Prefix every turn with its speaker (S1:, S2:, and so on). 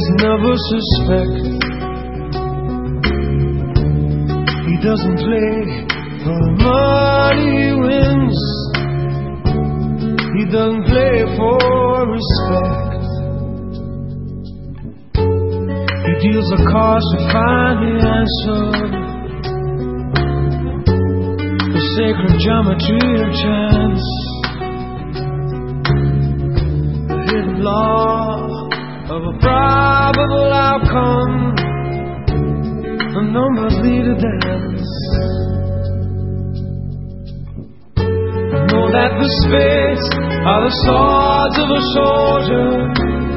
S1: players never suspect. He doesn't play for the money he wins. He doesn't play for respect. He deals the cards to find the answer. The sacred geometry of chance. The hidden law of a probable outcome. The numbers lead a dance. Know that the spades are the swords of a soldier.